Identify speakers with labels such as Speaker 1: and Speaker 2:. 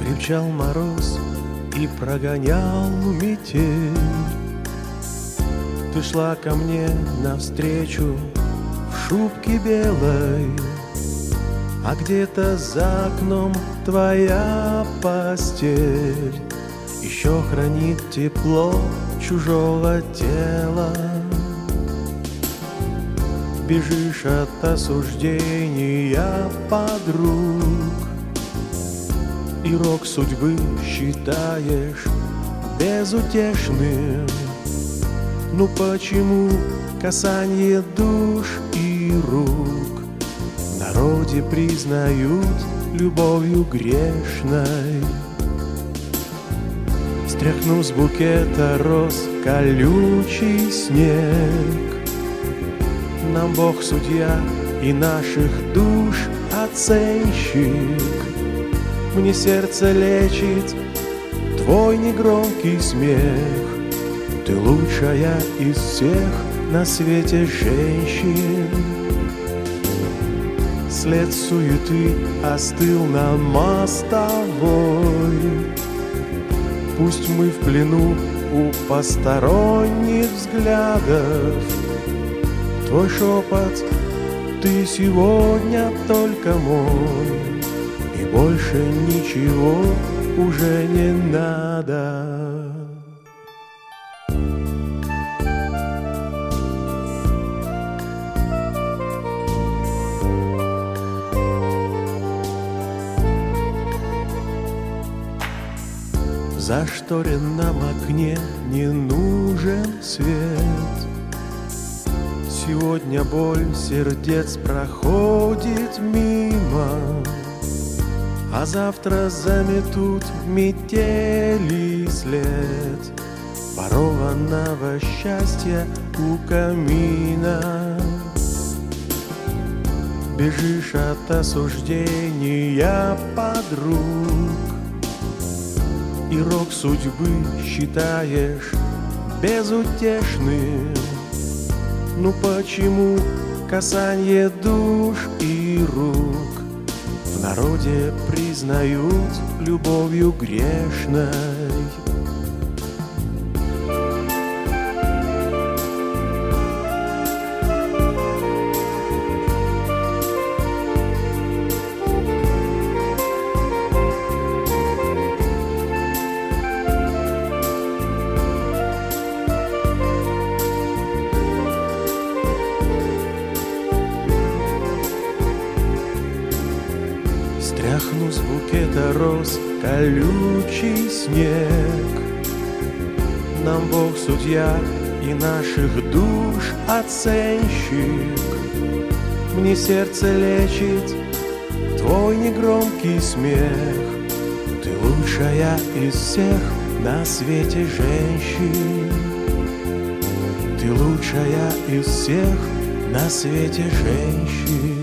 Speaker 1: Крепчал мороз и прогонял метель. Ты шла ко мне навстречу в шубке белой, а где-то за окном твоя постель еще хранит тепло чужого тела. Бежишь от осуждения подруг, и рок судьбы считаешь безутешным. Ну почему касание душ и рук в народе признают любовью грешной? Стряхнув с букета роз колючий снег, нам Бог судья и наших душ оценщик. Мне сердце лечит твой негромкий смех. Ты лучшая из всех на свете женщин. След суеты остыл на мостовой. Пусть мы в плену у посторонних взглядов. Твой шепот, ты сегодня только мой, и больше ничего уже не надо. В зашторенном окне не нужен свет. Сегодня боль сердец проходит мимо, а завтра заметут метели след ворованного счастья у камина. Бежишь от осуждения подруг, и рок судьбы считаешь безутешным. Ну почему касание душ и рук в народе признают любовью грешной? Стряхну с букета роз колючий снег, нам Бог судья и наших душ оценщик. Мне сердце лечит твой негромкий смех. Ты лучшая из всех на свете женщин. Ты лучшая из всех на свете женщин.